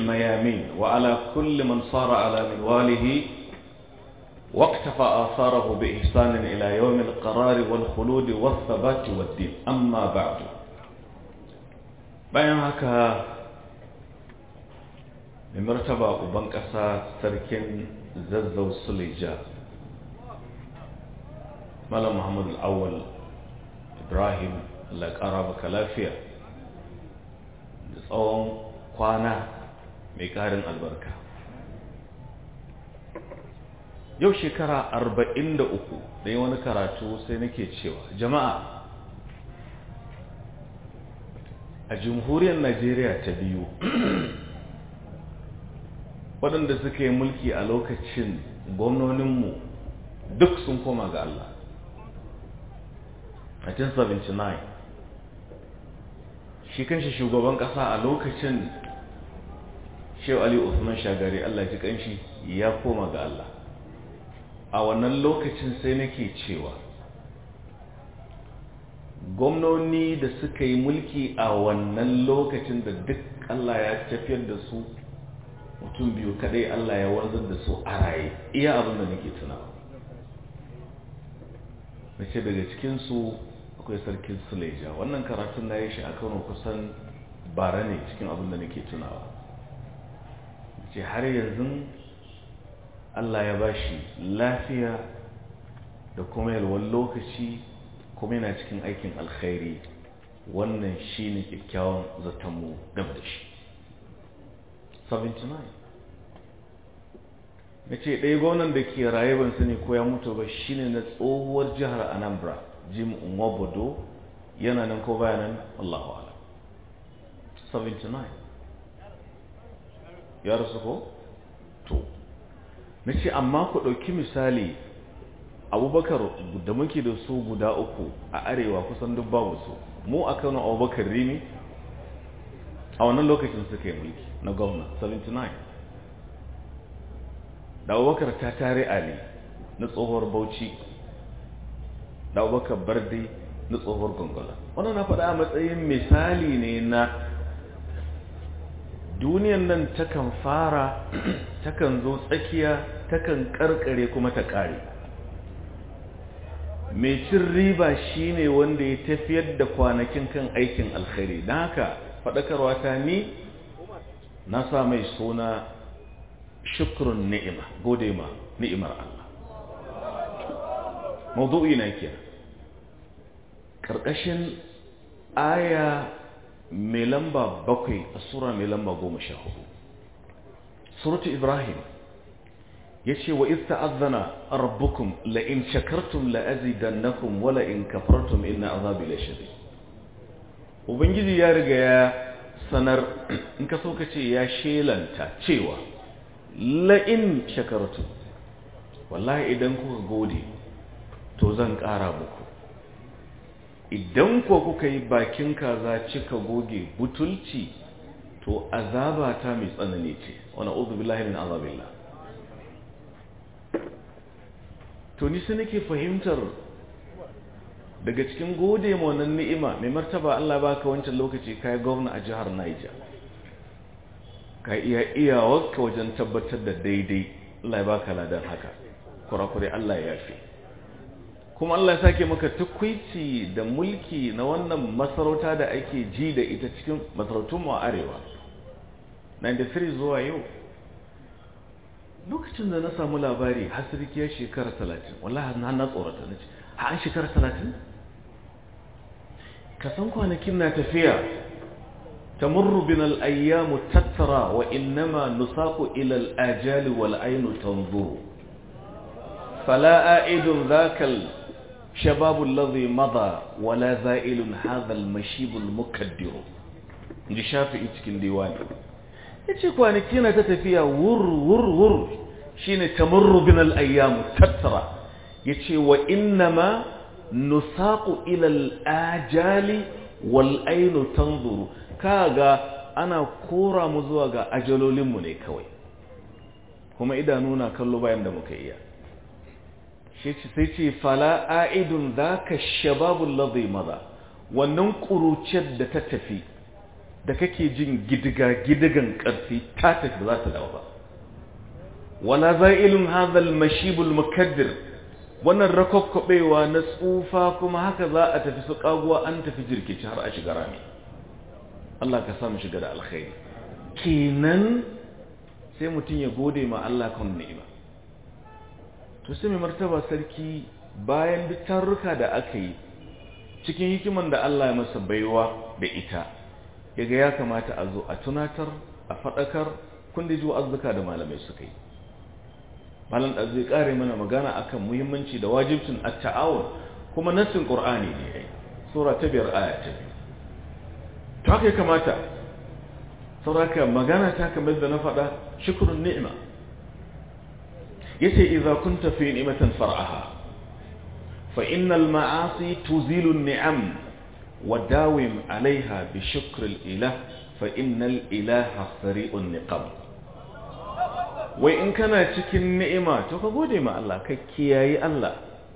الميامين وعلى كل من صار على منواله واقتفى آثاره بإحسان إلى يوم القرار والخلود والثبات والدين. أما بعد، bayan haka mai martaba uban ƙasa sarkin zazzau Suleja Malam Muhammad Al-Awwal Ibrahim, Allah ƙara maka lafiya da tsawon kwana mai ƙarin albarka. Yau shekara 43 da yi wani karatu sai nake cewa jama'a a jamhuriyar Najeriya ta biyu waɗanda suka yi mulki a lokacin gwamnoninmu duk sun koma ga Allah. 1979 shi kanshi shugaban ƙasa a lokacin Shehu Ali Usman Shagari, Allah ji kanshi, ya koma ga Allah. A wannan lokacin sai nake cewa gwamnoni da suka yi mulki a wannan lokacin da duk Allah ya tafiyar da su, mutum biyu kadai Allah ya wanzar da su a raye, iya abin da nake tunawa. Nace daga cikinsu akwai sarkin Suleja. Wannan karatun na yi shi a Kano kusan bara ne cikin abin da nake tunawa. Nace har yanzu Allah ya bashi lafiya da kuma yalwan lokaci, kuma yana cikin aikin alkhairi. Wannan shi ne kyakkyawan zatonmu game da shi. 79 na ce ɗaya gwamnan da ke raye ban sani ko ya mutu ba shine na tsohuwar jihar Anambra, Jim Nwobodo. Yana nan ko baya nan, Allahu a'lam. 79 ya rasu ko? To na ce amma ku ɗauki misali Abubakar da muke da su guda uku a arewa kusan duk babu su. Mu a Kano Abubakar Rimi a wannan lokacin suka yi mulki na gwamna 79. da Abubakar ta tare Ali na tsohuwar Bauchi, da Abubakar Barde na tsohuwar Gongola. Wannan na faɗa a matsayin misali ne na duniyan nan takan fara, takan zo tsakiya, takan karkare kuma ta ƙare. Mai cin riba shine wanda ya tafiyar da kwanakin kan aikin alkhairi. Don haka faɗakarwa ta ni na sa mai suna shukrun ni'ima, gode ma ni'imar Allah. Mawdu'i na kira karkashin aya mai lamba 7 a sura mai lamba 14, suratu Ibrahim, yace wa idh ta'adhana rabbukum la in shakartum la azidannakum wa la in kafartum inna azabi lashadid. Ubangiji ya riga ya sanar, in ka so ka ce ya shelanta cewa la'in shakartu, wallahi idan kuka gode to zan ƙara muku, idan ko kuka yi bakin kaza cika goge butulci to azaba ta mai tsanani ce. Wa na'udhu billahi min azabillah. To ni sai nake fahimtar daga cikin gode ma wannan ni'ima, mai martaba Allah baka wancan lokaci kai gwamna a jihar Niger, ka iyawarka wajen tabbatar da daidai, Allah ya baka ladan haka, kurakure Allah ya yafe. Kuma Allah ya sake maka tukwici da mulki na wannan masarauta da ake ji da ita cikin masarautun mu a arewa 93 zuwa yau. Lokacin da na samu labari har sarki ya shekara 30, wallahi na tsorata, nace ha an shekara 30? ka san kwanakin na tafiya. تمر بنا الأيام تترى وإنما نساق إلى الآجال والعين تنظر فلا آئد ذاك الشباب الذي مضى ولا زائل هذا المشيب المكدر. نجي شافعي cikin diwani yace kwanaki na ta tafiya wur shine tamurru bin al-ayyam tattara. yace wa innama nusaqu ila al-ajali wal aynu tanzuru, kaga ana kora mu zuwa ga ajalolinmu ne kawai, kuma idanuna kallo bayan da muka iya. sai ce fala a'idun dhaka shababul ladhi madha, wannan kuruciyar da ta tafi da kake jin gidigan ƙarfi ta tafi za ta dawo ba. Wala za'ilun hadhal mashibul mukaddir, wannan rakokkobewa na tsufa kuma haka za a tafi su kaguwa an tafi jirkici har a shiga rami. Allah ka samu shiga da alkhairi. Kenan sai mutum ya gode ma Allah kan ni'ima. To sai mai martaba sarki bayan duk tarruka da aka yi cikin hikiman da Allah ya masa baiwa da ita, yaga ya kamata a zo a tunatar, a faɗakar, kun da ji wa'azzuka da malamai suka yi. Malam da zai kare mana magana akan muhimmanci da wajibcin at-ta'awun, kuma nassin Qur'ani ne ai, sura ta 5 aya ta 2. To haka ya kamata sauraka magana ta kamar da na faɗa, shukrun ni'ima. Yace idza kunta fi ni'matin far'aha fa innal ma'asi tuzilu an-ni'am wa dawim 'alayha bi shukri al-ilah fa innal ilaha sari'un niqam. Wai in kana cikin ni'ima to ka gode ma Allah, ka kiyayi Allah,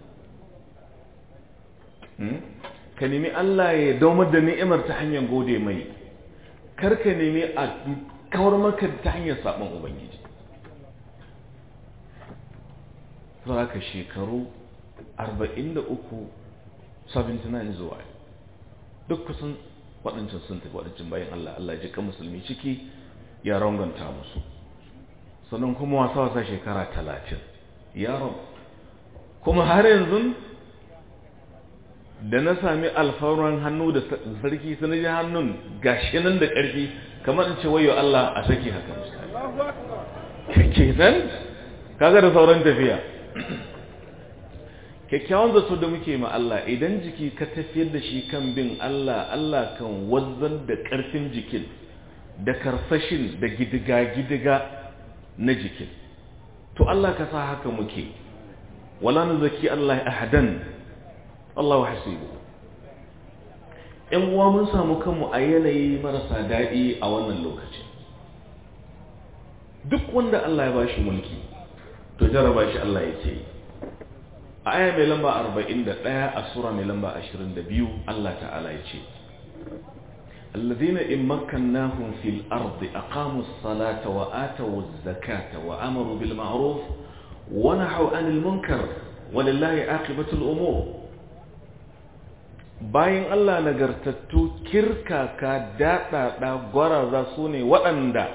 ka nemi Allah ya daumar da ni'imar ta hanyar gode mai, kar ka nemi a kawar maka ta hanyar sabon ubangiji. Saboda ka shekaru 43 79 zuwa duk kusan waɗancan sun tafi waɗancan bayan Allah ji kan musulmi ciki ya ranganta musu. Sannan kuma wasa shekara 30 yaron kuma har yanzu da na sami alfawarin hannu da sarki sai na ji hannun gashi nan da ƙarfi kamar in ce wayo Allah a saki haka misali kenan kaga da sauran tafiya. Kyakkyawan zato da muke ma Allah, idan jiki ka tafiyar da shi kan bin Allah, Allah kan wazzan da ƙarfin jikin da karfashin da gidiga na jikin. To Allah ka sa haka muke, wala nuzaki Allah ahadan, Allahu hasibu. Uwa mun samu kanmu a yanayi marasa daɗi a wannan lokaci. Duk wanda Allah ya bashi mulki to jaraba shi Allah yake yi. A aya mai lamba 41 a sura mai lamba 22 Allah ta'ala ya ce الذين إن مكناهم في الأرض أقاموا الصلاة وآتوا الزكاة وأمروا بالمعروف ونهوا عن المنكر ولله عاقبة الأمور. bayan Allah nagartattu kirkaka daɗaɗa gwaraza su ne waɗanda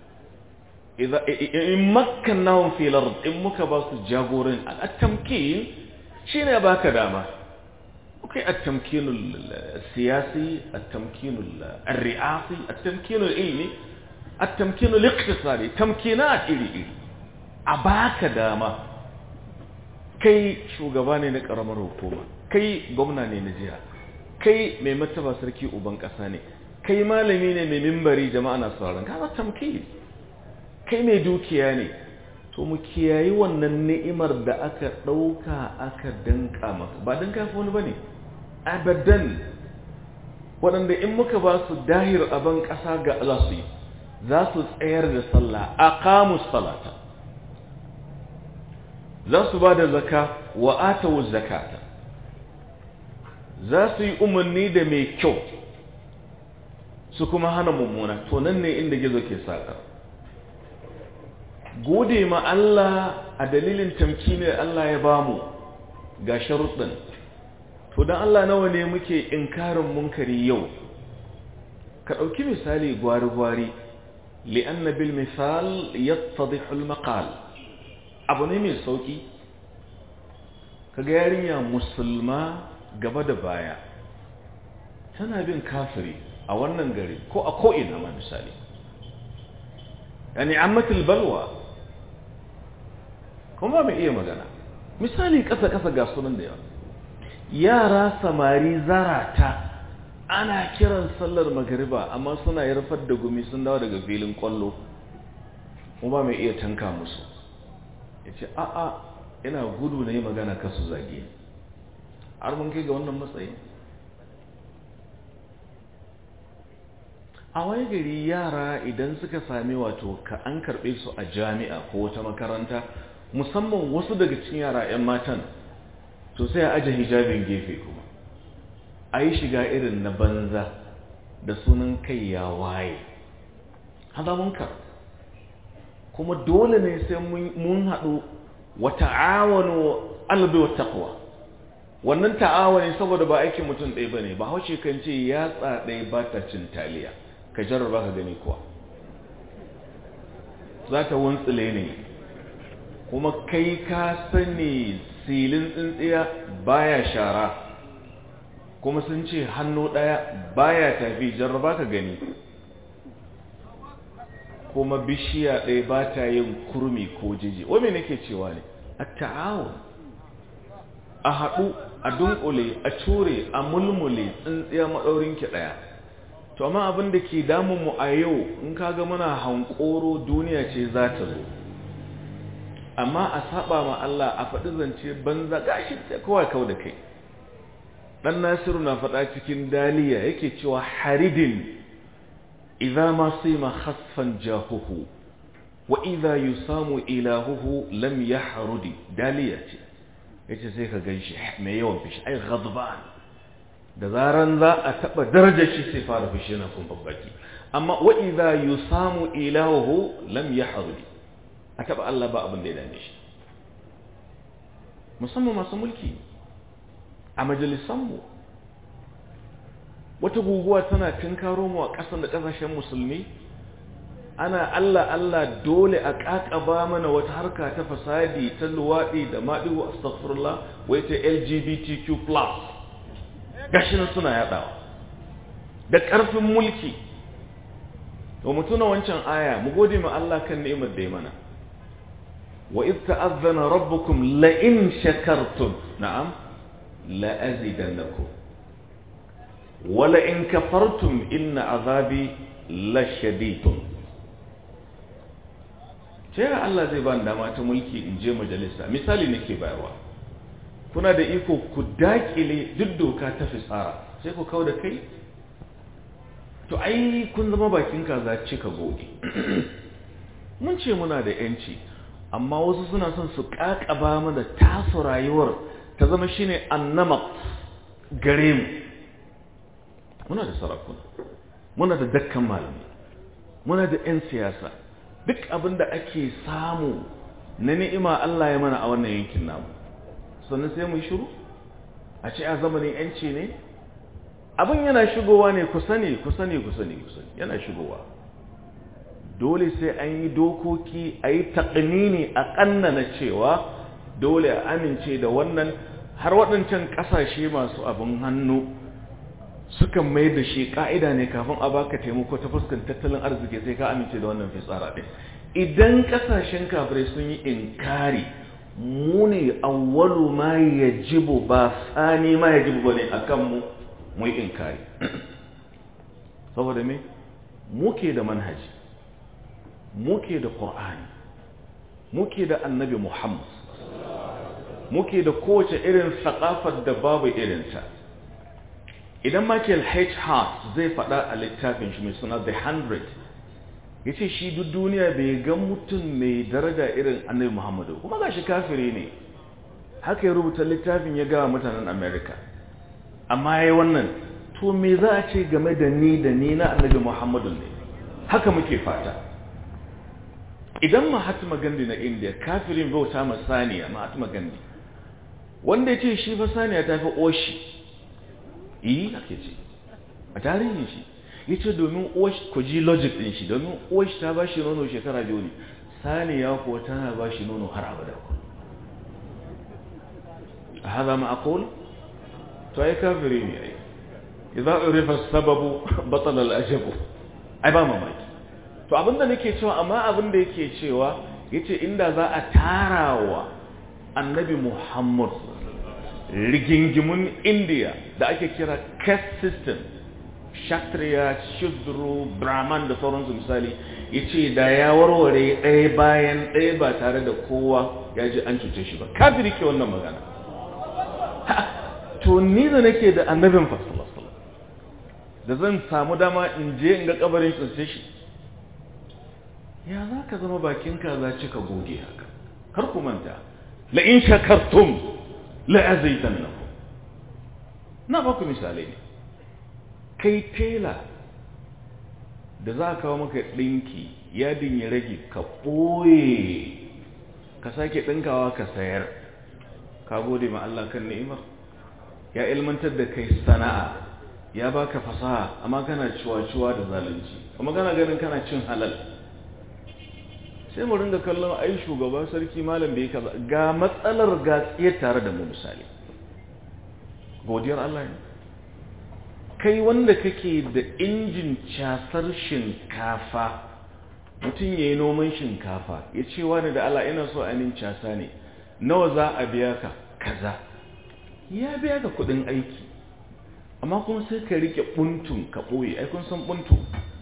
in makkannahum fil ard, in muka ba su jagorin at-tamkin shine baka dama. Okay, التمكين السياسي، التمكين الرئاسي، التمكين العلمي، التمكين الاقتصادي، تمكينات إلي أباك داما كي شوغباني نكرمر حكومة، كي gwamnati na jiha, kai mai martaba sarki uban kasa ne, kai malami ne mai mimbari jama'a na sauraron ka, tamkin. Kai mai dukiya ne, to mu kiyayi wannan ni'imar da aka dauka aka danka maka, ba dan kafa wani bane abadan. Waɗanda in muka ba su dahir aban ƙasa ga Allah su yi, za su tsayar da sallah, aqamus salata, za su ba da zakka wa atawu zakata, za su yi umarni da mai kyau su kuma hana mummuna. To nan ne inda gizo ke saka. Gode ma Allah a dalilin tamkini da Allah ya bamu ga sharuɗin. To dan Allah nawa ne muke inkarin munkari yau? Ka ɗauki misali gwari-gwari, li'anna bil misal yattadihu al maqal. Abu ne mai sauki, kaga yarinya musulma gaba da baya tana bin kafiri a wannan gari ko a ko'ina ma misali, yani ammatul balwa, kuma mai iya magana. Misali ƙasa-ƙasa ga sunan da yawa, yara samari zarata ana kiran sallar magariba amma suna yarfar da gumi sun dawo daga filin kwallo, kuma mai iya tanka musu, ya ce a'a ina gudu na yi magana kasu zage. Har mun kai ga wannan matsayi. A wani gari yara idan suka sami wato ka an karɓe su a jami'a ko wata makaranta, musamman wasu daga cikin yara 'yan matan, to sai a aje hijabin gefe kuma a yi shiga irin na banza, da sunan kai ya waye, hada munkar. Kuma dole ne sai mun haɗu wa ta'awanu alal birri wat taqwa. Wannan ta'awani saboda ba aikin mutum ɗaya bane, ba hauce kan ce yatsa ɗaya ba ta cin taliya, ka jarraba ka gani kuwa za ta wuntsile ne. Kuma kai ka sani silin tsintsiya baya shara, kuma sun ce hannu ɗaya baya tafi, jarraba ka gani. Kuma bishiya ɗaya ba ta yin kurmi ko jiji. Wai nake cewa ne a ta'awun, a haɗu, a dunkule, a cure, a mulmule tsintsiya maɗaurinki ɗaya. To amma abin da ke damunmu a yau in kaga muna hankoro duniya ce za ta zo, amma a saba ma Allah a faɗi zance banza gashi sai kowa kau da kai. Dan Nasiru na faɗa cikin Daliya yake cewa haridin idza ma sima khasfan jahuhu wa idza yusamu ilahuhu lam yahrudi. Daliya ce yace sai ka ganshi mai yawan fishi, ai ghadban, da zaran za a taba darajar shi sai fara fishi na kun babbaki. Amma wa idza yusamu ilahuhu lam yahrudi, a taba Allah ba abin da ya dame shi. Musamman masu mulki a majalisanmu, wata guguwa tana tinkaro mu a ƙasar da ƙasashen musulmi, ana Allah dole a ƙaƙaba mana wata harka ta fasadi, ta luwaɗi da maɗigo, astaghfirullah, wai ta LGBTQ+. Gashi nan suna yaɗawa da ƙarfin mulki. To mu tuna wancan aya, mu gode ma Allah kan ni'imar da ya mana. Wa idh ta'azzana rabbukum la in shakartum, na'am, la azidannakum wa la in kafartum inna azabi la shadidun. Ce Allah zai ba ni dama ta mulki in je majalisa, misali nake bayarwa, kuna da iko ku dakile duk doka ta fitsara, sai ku kawo da kai. To ai kun zama bakin kaza cika goge. Mun ce muna da yanci, amma wasu suna son su kakaba mana tasu rayuwar ta zama shine annamat gare mu. Muna da sarakuna, muna da dakkan malami, muna da 'yan siyasa. Duk abin da ake samu na ni'ima Allah ya mana a wannan yankin namu, sannan sai mu yi shiru a ce a zamanin 'yanci ne. Abin yana shigowa ne, ku sani yana shigowa. Dole sai an yi dokoki, a yi taƙnini, a ƙannana cewa dole a amince da wannan. Har waɗancan ƙasashe masu abin hannu sukan mai da shi ƙa'ida ne kafin a baka taimako ta fuskar tattalin arziki sai ka amince da wannan fitsara ɗin. Idan ƙasashen kafirai sun yi inkari, mu ne awwalu ma yajibu, ba tsani ma yajibu bane akan mu yi inkari. Saboda me? Muke da manhaji, muke da Qur'ani, muke da Annabi Muhammad, muke da kowace irin saƙafar da babu irinta. Idan Michael H. Hart zai faɗa a littafin shi mai suna The 100, ya ce shi duk duniya bai ga mutum mai daraja irin Annabi Muhammadu, kuma ga shi kafiri ne. Haka ya rubuta littafin ya gawa mutanen America. Amma ya yi wannan, to me za a ce game da ni na Annabi Muhammadu ne? Haka muke fata. Idan Mahatma Gandhi na India, kafirin bauta ma saniya, Mahatma Gandhi, wanda ya ce shi fa saniya ta fi oshi, ake ce a tarihin shi, ya ce domin oshi, ku ji logic ɗin shi, domin oshi ta ba shi nono shekara 2 ne, saniya ko tana ba shi nono har abada. A haza ma'akul? To ai kafiri ne ai. Idan urifa sababu batal al-ajabu, ai ba mamaki. To abinda nake cewa, amma abinda yake cewa, yace inda za a tarawa Annabi Muhammad rigingimun India da ake kira caste system, Kshatriya, Shudru, Brahman da sauransu misali, yace da ya warware ɗaya bayan ɗaya ba tare da kowa ya ji an cuce shi ba. Kafiri ke wannan magana. To ni da nake da Annabin sallallahu, da zan samu dama in je in ga kabarin tsince shi, ya za ka zama bakin kaza cika goge haka? Kar ku manta, la in shakartum la azidannakum. Na ba ku misali ne. Kai tela da za ka kawo maka ɗinki yadin ya rage ka ɓoye ka sake ɗinkawa ka sayar, ka gode ma Allah kan ni'imar. Ya ilmantar da kai sana'a, ya baka fasaha, amma kana ciwa-ciwa da zalunci, kuma kana ganin kana cin halal. Sai mu ringa kallon ai shugaba sarki malam bai kaza, ga matsalar gatsiye tare da mu misali. Godiyar Allah ne. Kai wanda kake da injin casar shinkafa, mutum ya yi noman shinkafa ya ce wani da Allah ina so ainihin casa ne, nawa za a biya ka kaza, ya biya ka kudin aiki, amma kuma sai ka rike buntun ka ɓoye. Ai kun san buntu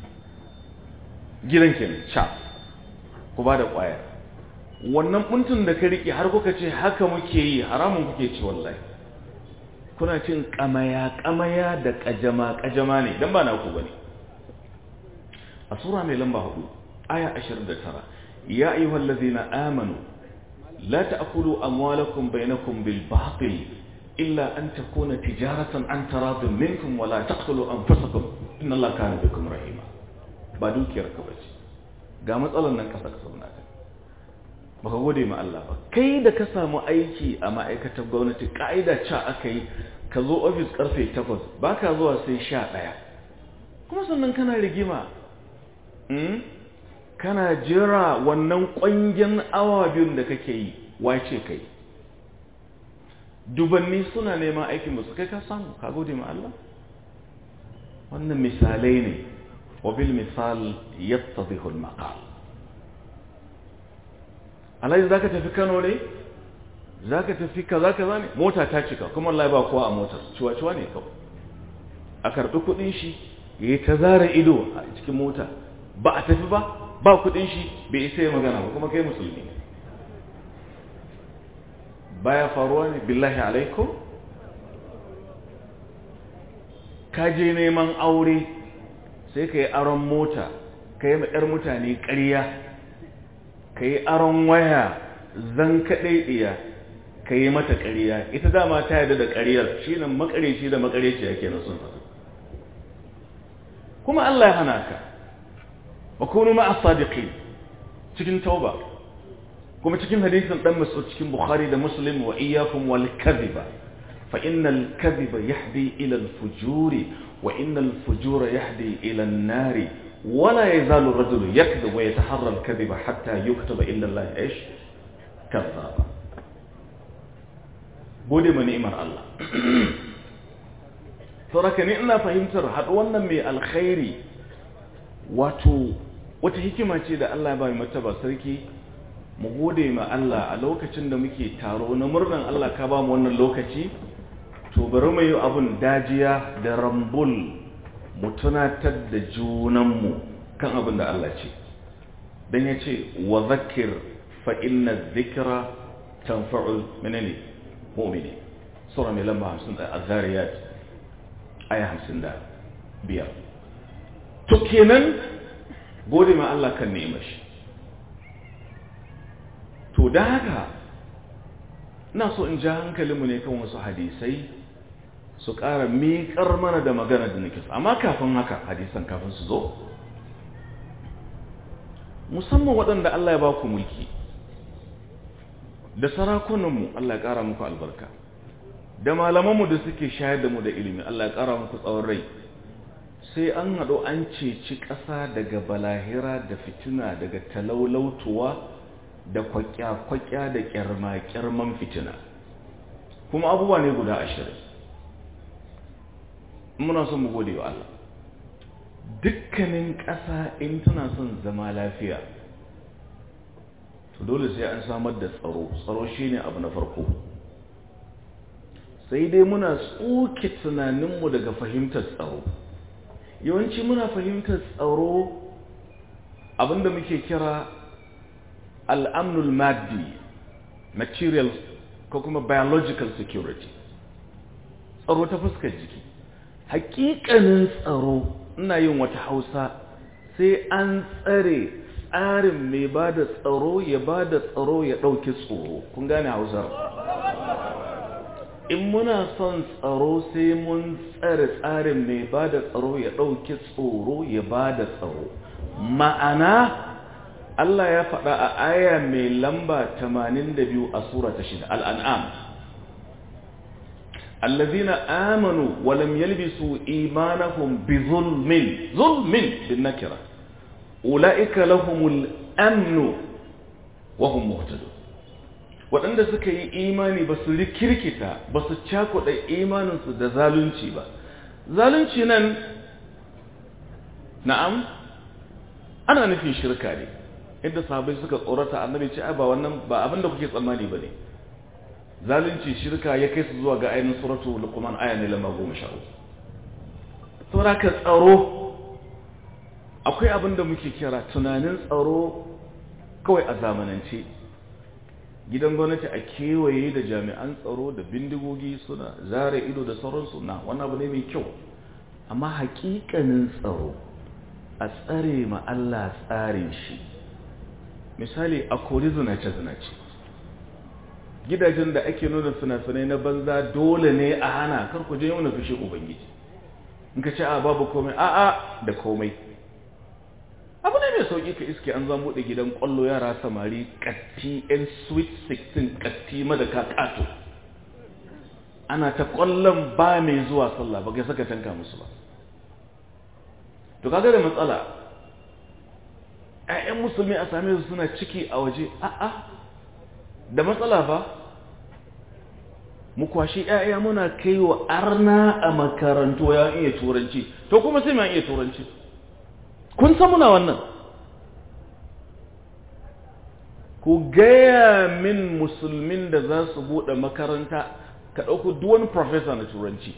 gidan ke cas ku ba da ƙwaya, wannan buntun da ka rike har kuka ce haka muke yi, haramun kuke ci wallahi. Kuna cin kamaya da kajama ne, dan ba na ku bane. A sura mai lamba 4 aya 29, ya ayyuhal ladzina amanu la ta'kulu amwalakum bainakum bil batil illa an takuna tijaratan an taradun minkum wa la taqtulu anfusakum inna Allaha kana bikum rahima. Ba dukiyar ka bace, ga matsalan nan kasa sauna ta, baka gode ma Allah ba. Kai da ka samu aiki a ma'aikatar gwamnati, ka'ida ce aka yi ka zo ofis karfe 8 baka zuwa sai 11, kuma sannan kana rigima kana jira wannan ƙwangen awa biyun da kake yi, wace kai. Dubanni suna neman aikin ba su kai ka samu, ka gode ma Allah. Wannan misalai ne, wa bil misal yattadhihu al maqal. Alhaji za ka tafi Kano ne? Za ka tafi kaza ne? Mota ta cika, kuma wallahi ba kowa a motar, ciwa-ciwa ne kawai. A karɓi kuɗin shi, ya yi ta zara ido a cikin mota, ba a tafi ba kuɗin shi, bai isa ya magana ba, kuma kai musulmi. Baya faruwa ne, billahi alaikum? Ka je neman aure, sai ka yi aron mota, ka yi ma 'yar mutane ƙarya, ka yi aron waya zan kaɗaiɗiya, ka yi mata ƙarya. Ita dama ta yarda da ƙaryar, shi nan makareci da makareci yake na sun faɗi. Kuma Allah ya hana ka, wa kunu ma'a sadiqin cikin tauba, kuma cikin hadisin dan Mas'ud cikin Bukhari da Muslim, wa iyyakum wal kadhiba fa innal kadhiba yahdi ila al fujuri wa innal fujura yahdi ila an nari ولا يزال الرجل يكذب ويتحرى الكذب حتى يكتب إلا الله إيش كذابا. gode ma ni'imar Allah. Sauraka ni ina fahimtar haɗuwan mai alkhairi wato wata hikima ce da Allah ya ba martaba sarki. Mu gode ma Allah a lokacin da muke taro na murnan Allah ka ba mu wannan lokaci, to bari mu yi abun dajiya da rambul, mu tunatar da junanmu kan abin da Allah ce. Dan ya ce wa zakir fa inna dhikra tanfa'ul mu'minin. Sura mai lamba 50 Az-Zariyat aya 55. To kenan gode ma Allah kan ni'imar shi. To da haka ina so in ja hankalinmu ne kan wasu hadisai su ƙara miƙar mana da magana da nake so. Amma kafin haka, hadisan kafin su zo, musamman waɗanda Allah ya ba ku mulki, da sarakunanmu Allah ya ƙara muku albarka, da malamanmu da suke shayar da mu da ilimi Allah ya ƙara muku tsawon rai. Sai an haɗo an ceci ƙasa daga balahira da fitina, daga talaulautuwa da kwakya-kwakya da ƙyarma-ƙyarman fitina, kuma abubuwa ne guda 20. Muna son mu gode wa Allah. Dukkanin ƙasa in tana son zama lafiya, to dole sai an samar da tsaro. Tsaro shine abu na farko. Sai dai muna tsoke tunaninmu daga fahimtar tsaro. Yawanci muna fahimtar tsaro abinda muke kira al'amnul maddi, material ko kuma biological security, tsaro ta fuskar jiki. Hakikanin tsaro, ina yin wata Hausa, sai an tsare tsarin mai ba da tsaro ya ba da tsaro ya ɗauki tsoro. Kun gane Hausar? in muna son tsaro sai mun tsare tsarin mai ba da tsaro ya ɗauki tsoro ya ba da tsaro. Ma'ana Allah ya faɗa a aya mai lamba 82 a sura ta 6 Al-An'am, allazina amanu wa lam yalbisu imanahum bi zulmin bin nakira ulaika lahumul amnu wa hum muhtadun. Waɗanda suka yi imani ba su rikirkita ba su cakuɗa imaninsu da zalunci ba. Zalunci nan na'am ana nufin shirka ne, inda sahabbai suka tsorata annabi ce ba wannan ba abin da kuke tsammani ba ne. Zalunci shirka ya kai su zuwa ga ainihin suratu Luqman aya ne lamba 13. Saboda ka tsaro akwai abin da muke kira tunanin tsaro kawai a zamanance. Gidan gwamnati a kewaye da jami'an tsaro da bindigogi suna zare ido da sauransu, na wannan abu ne mai kyau, amma hakikanin tsaro a tsare ma Allah tsarin shi. Misali a kori zinace-zinace, gidajen da ake nuna fina-finai na banza dole ne a hana, kar ku je nuna fushe ubangiji. In ka ce a babu komai, a'a da komai. Abu ne mai sauƙi ka iske an zama buɗe gidan ƙwallo yara samari ƙatti 'yan sweet 16 ƙatti madaka ƙato, ana ta ƙwallon ba mai zuwa sallah ba ga saka tanka musu ba. To kaga da matsala, 'ya'yan musulmi a same su suna ciki a waje, a'a da matsala ba. Mu kwashi 'ya'ya muna kai wa arna a makarantu ya iya turanci, to kuma sai ma iya turanci. Kun san muna wannan? Ku gaya min musulmin da za su buɗe makaranta ka ɗauku duwani professor na turanci,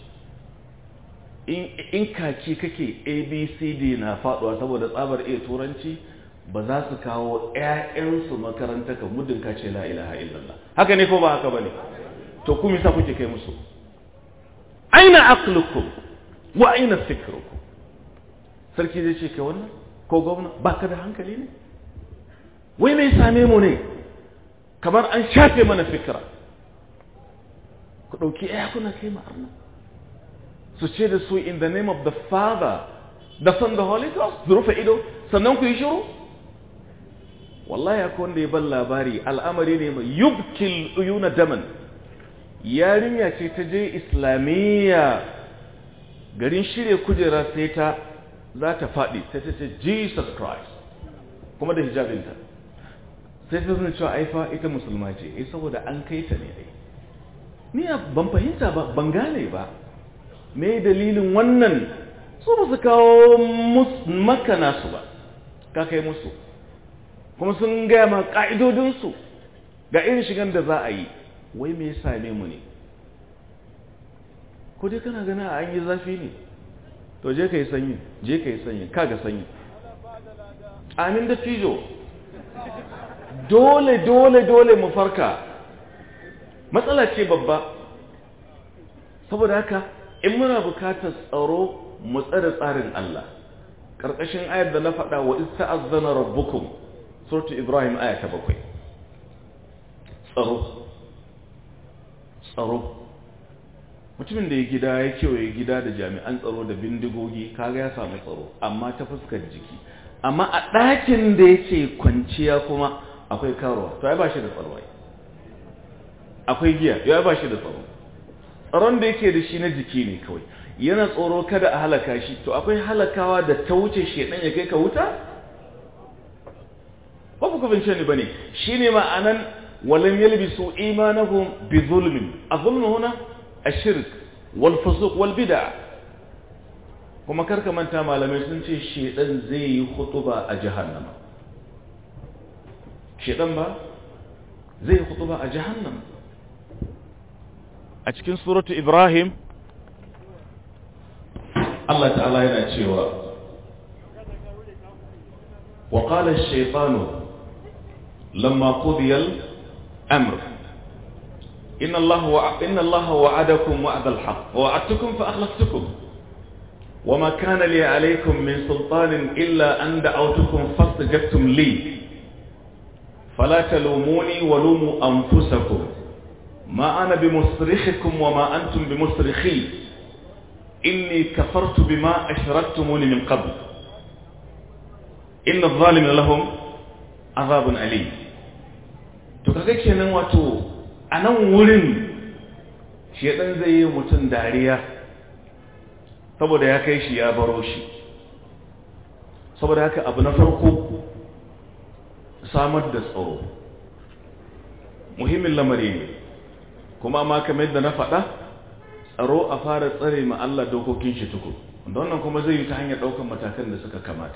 in kaki kake abcd na faɗuwa saboda tsabar iya turanci, ba za su kawo 'ya'yansu makaranta ka muddin ka ce la ilaha illallah. Haka ne ko ba haka ba ne? To kuma yasa kuke kai musu? Aina aqlukum wa aina fikrukum? Sarki zai ce ka wannan ko gwamna ba ka da hankali ne? Wai mai same mu ne kamar an shafe mana fikira. Ku ɗauki kuna kai ma'arna su ce da su in the name of the Father, the Son, the Holy Ghost, su rufe ido sannan ku yi shiru. Wallahi akwai wanda ya ban labari, al'amari ne mai yubkil uyuna daman. Yarinya ce ta je islamiyya, garin shirya kujera sai ta za ta faɗi sai ta ce Jesus Christ, kuma da hijabinta. Sai ta zuna cewa aifa ita musulma ce, saboda an kai ta ne ai. Ni ban fahimta ba, ban gane ba. Me dalilin wannan? Su ba su kawo maka nasu ba, ka kai musu. Kuma sun gaya ma ƙa'idodinsu ga irin shigan da za a yi. Wai me ya same mu ne? Ko dai kana gana a an yi zafi ne? To je ka yi sanyi, je ka yi sanyi, kaga sanyi. Amin da fijo. Dole mu farka. Matsala ce babba. Saboda haka, in muna bukatar tsaro mu tsare tsarin Allah. Ƙarƙashin ayar da na faɗa wa ista'azzana rabbukum, suratu Ibrahim aya ta 7. Tsaro. Mutumin da ya gida ya kewaye gida da jami'an tsaro da bindigogi, kaga ya samu tsaro, amma ta fuskar jiki. Amma a ɗakin da yake kwanciya kuma akwai karuwa, to ya ba shi da tsaro. Akwai giya, ya ba shi da tsaro. Tsaron da yake da shi na jiki ne kawai. Yana tsoro kada a halaka shi, to akwai halakawa da ta wuce shedan ya kai ka wuta? Ba ku fahimce ni bane. Shine ma'anan walam yalbisu imanahum bi zulmin. Azulmu huna ashirk wal fusuq wal bid'ah. Kuma karka manta malamai sun ce shedan zai yi khutuba a jahannama. Shedan ba zai yi khutuba a jahannama. A cikin suratu Ibrahim Allah ta'ala yana cewa wa qala ash-shaytanu lamma qudiya al-amr inna Allah wa'adakum wa'da al-haqq wa wa'adtukum fa akhlaftukum وما كان لي عليكم من سلطان إلا أن دعوتكم فاستجبتم لي فلا تلوموني ولوموا أنفسكم ma ana bi musrikhikum wa ma antum bi musrikhi inni kafartu bima ashraktumuni min qabl inna adh-dhalimina lahum azabun alim. To kaga kenan wato anan wurin shedan zai yi mutun dariya saboda ya kai shi ya baro shi. Saboda haka abu na farko samar da tsaro muhimmin lamari ne, kuma ma kamar yadda na faɗa tsaro a fara tsare ma Allah dokokin shi tuku, wannan kuma zai yi ta hanyar ɗaukar matakan da suka kamata.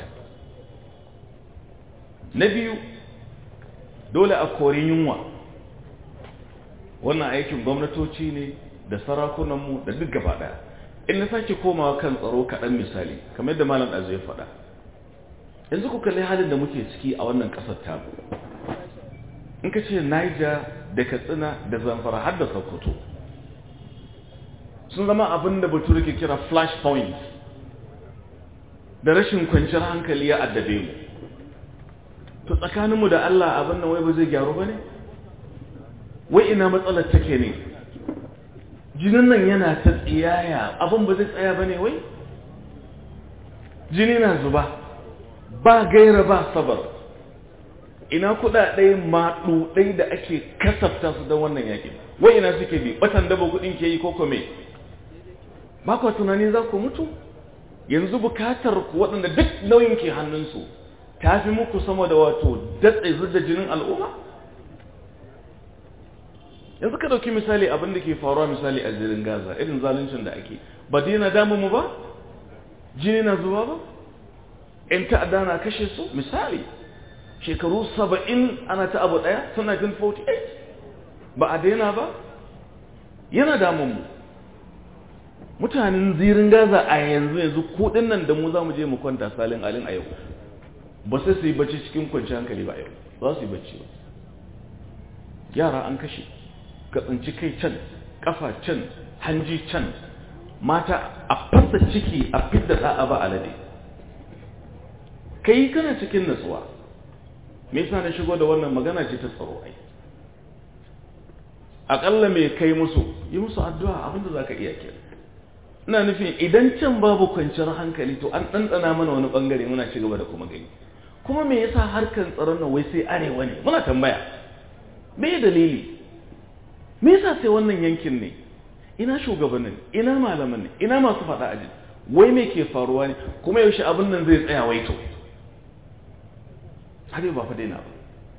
Na biyu, dole a kori yunwa. Wannan aikin gwamnatoci ne da sarakunanmu da duk gaba ɗaya. In na sake komawa kan tsaro kaɗan misali kamar yadda malam ɗazu ya faɗa, yanzu ku kalli halin da muke ciki a wannan ƙasar tamu. In ka ce Niger da Katsina da Zamfara har da Sokoto sun zama abin da bature ke kira flash points, da rashin kwanciyar hankali ya addabe mu. To tsakaninmu da Allah abin nan wai ba zai gyaru ba ne? Wai ina matsalar take ne? Jinin nan yana ta tsiyaya, abin ba zai tsaya ba ne wai? Jini na zuba ba gaira ba sabar. Ina kuɗaɗe maɗuɗai da ake kasafta su don wannan yaƙi, wai ina suke bi? Batan daba kuɗin ke yi ko kome? Ba ku tunani za ku mutu? Yanzu bukatar ku waɗanda duk nauyin ke hannunsu ta fi muku sama da wato datse zudda jinin al'umma? Yanzu ka ɗauki misali abin da ke faruwa misali a zirin Gaza, irin zaluncin da ake, ba dina damu mu ba? Jini na zuba ba? ‘Yan ta'adda na kashe su? Misali, shekaru 70 ana ta abu ɗaya tun 1948 ba a daina ba? Yana damun mu. Mutanen zirin Gaza a yanzu kuɗin nan da mu za mu je mu kwanta salin alin a yau, ba sai su yi bacci cikin kwanciyar hankali ba yau, za su yi bacci ba. Yara an kashe, ka tsinci kai can, kafa can, hanji can, mata a fasa ciki a fidda da'a ba alade. Kai kana cikin natsuwa. Me yasa na shigo da wannan magana ce ta tsaro ai? Akalla me kai musu, yi musu addu'a abinda zaka iya kenan. Ina nufin idan can babu kwanciyar hankali to an ɗanɗana mana wani ɓangare muna ci gaba da kuma gani. Kuma me yasa harkar tsaron nan wai sai arewa ne? Muna tambaya. Me dalili? Me yasa sai wannan yankin ne? Ina shugabannin, ina malaman ne, ina masu faɗa aji? Wai me ke faruwa ne? Kuma yaushe abin nan zai tsaya wai to? Har ba fa daina ba.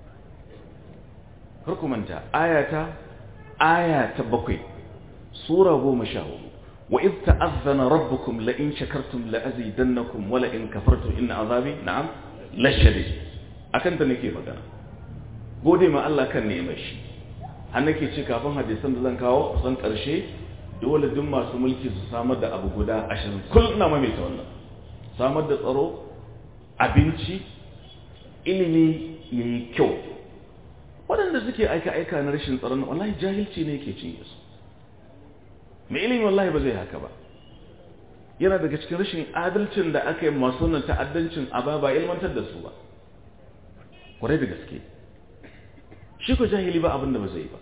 Kar ku manta aya ta 7 sura 14. وإذ تأذن ربكم لئن شكرتم لأزيدنكم ولئن كفرتم إن عذابي نعم لشديد. أكنت نكي magana. Gode ma Allah kan neman shi. Har nake ce kafin hadisan da zan kawo san karshe dole duk masu mulki su samar da abu guda 20 kullum na maimaita wannan. Samar da tsaro, abinci, ilimi yayi kyau. Waɗanda suke aika na rashin tsaron wallahi jahilci ne yake cinye su. Mai ilimi wallahi ba zai haka ba. Yana daga cikin rashin adalcin da aka yi masu nan ta'addancin ba ilmantar da su ba. Kwarai da gaske. Shi ko jahili ba abin da ba zai ba.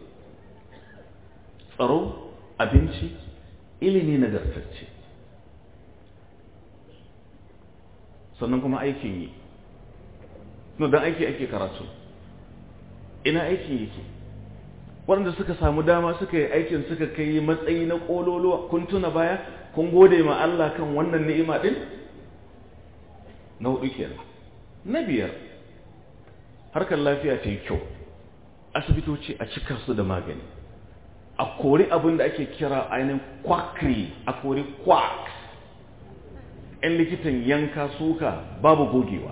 Tsaro, abinci, ilimi nagartacce. Sannan kuma aikin yi. No, dan aiki ake karatu. Ina aikin yake? Waɗanda suka samu dama suka yi aikin suka kai matsayi na ƙololuwa kun tuna baya kun gode ma Allah kan wannan ni'ima din? Na 4 kenan. Na 5 harkar lafiya ta yi kyau, asibitoci a cika su da magani, a kori abin da ake kira ainihin quackery, a kori quacks, 'yan likitan yanka suka babu gogewa.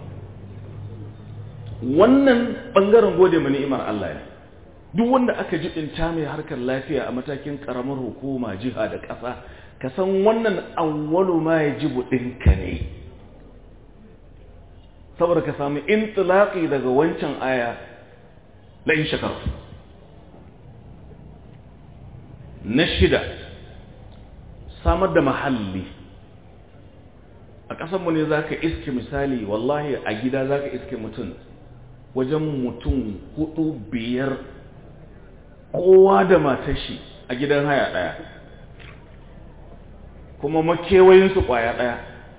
Wannan ɓangaren gode ma ni'imar Allah ne. Duk wanda aka jibinta mai harkar lafiya a matakin karamar hukuma, jiha da ƙasa, ka san wannan awwalu ma yajibu ɗinka ne, saboda ka samu intilaqi daga wancan aya la in shakartu. Na 6 samar da mahalli. A ƙasarmu ne zaka iske misali wallahi a gida zaka iske mutum wajen mutum 4-5 kowa da matar shi a gidan haya ɗaya kuma makewayinsu ƙwaya ɗaya,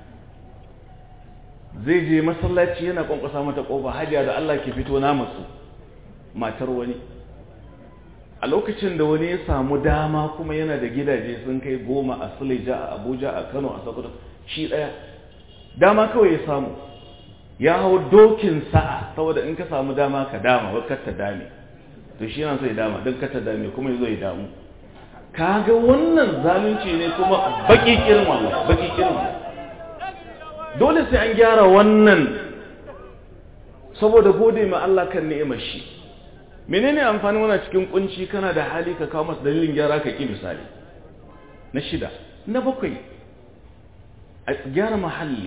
zai je masallaci yana ƙwanƙwasa mata ƙofa, hajiya da Allah ke fito na matsu, matar wani. A lokacin da wani ya samu dama kuma yana da gidaje sun kai 10 a Suleja, a Abuja, a Kano, a Sokoto, shi ɗaya dama kawai ya samu, ya hau dokin sa'a, saboda in ka samu dama ka dama wa kar ta dame, to shi yana so ya dama don kar ta dame kuma ya zo ya damu. Kaga wannan zalunci ne kuma baki kirin wallahi, baki kirin wallahi. Dole sai an gyara wannan saboda gode ma Allah kan ni'imar shi. Menene amfani wannan cikin kunci kana da hali ka kawo masa dalilin gyara ka ki misali. Na 6, na 7 a gyara mahalli.